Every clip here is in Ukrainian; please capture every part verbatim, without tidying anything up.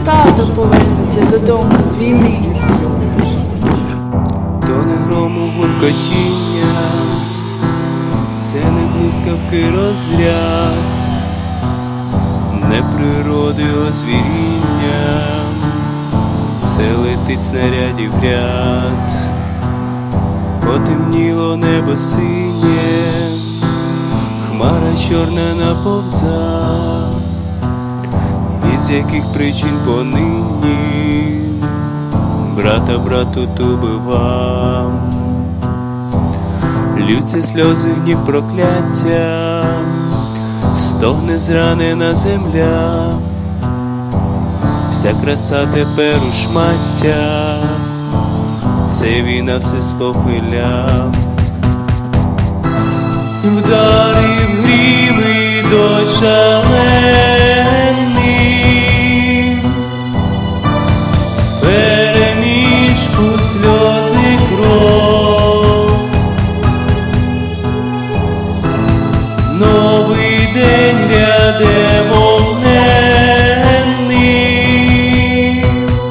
тато повернеться додому з війни. То не грому гуркотіння, це не блискавки розряд, не природи озвіріння, це летить снарядів ряд. Потемніло небо синє, хмара чорна наповза, із яких причин понині брата брату убивав. Ллються сльози, гнів, прокляття, стогне зранена земля, вся краса тепер у шмаття, це війна все спопиля. Вдарив гріми дощ шалений, переміжку сльози кров. Новий день ряде вогненний,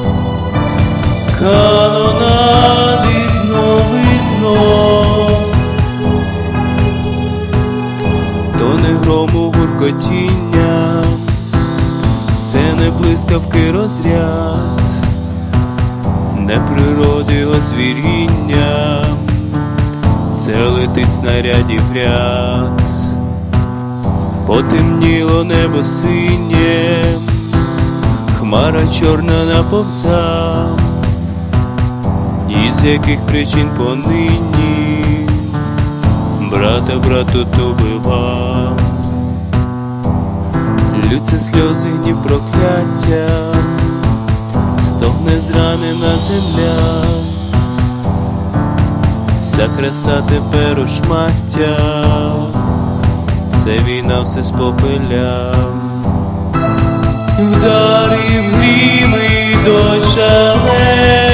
канонади знов і знов. То не грому гуркотіння, це не блискавки розряд, не природи озвіріння, це летить снарядів ряд. Потемніло небо синє, хмара чорна наповза, із яких причин понині брата брату убивав. Ллються сльози, гнів, прокляття, стогне зранена земля, вся краса тепер у шмаття, це війна все спопиля. Вдарив гріми дощ шалений,